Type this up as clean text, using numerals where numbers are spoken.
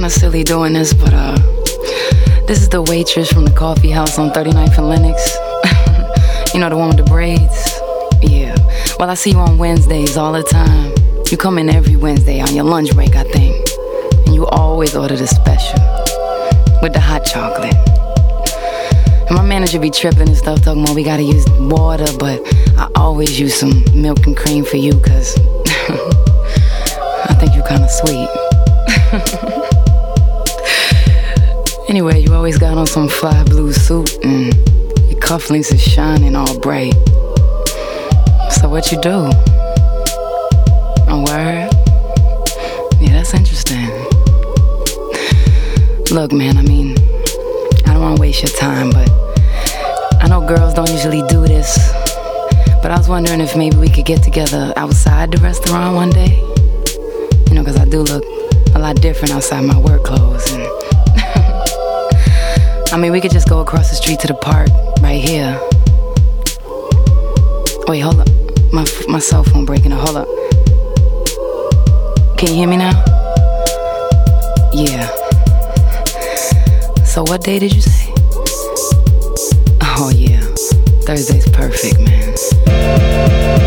kinda silly doing this, but this is the waitress from the coffee house on 39th and Lenox. You know, the one with the braids? Yeah. Well, I see you on Wednesdays all the time. You come in every Wednesday on your lunch break, I think. And you always order the special with the hot chocolate. And my manager be tripping and stuff, talking about we gotta use water, but I always use some milk and cream for you, cause I think you kinda sweet. Anyway, you always got on some fly blue suit and your cufflinks is shining all bright. So what you do? A word? Yeah, that's interesting. Look, man, I mean, I don't wanna waste your time, but I know girls don't usually do this. But I was wondering if maybe we could get together outside the restaurant one day. You know, cause I do look a lot different outside my work clothes. And I mean, we could just go across the street to the park right here. Wait, hold up. My cell phone breaking up. Hold up. Can you hear me now? Yeah. So what day did you say? Oh yeah. Thursday's perfect, man.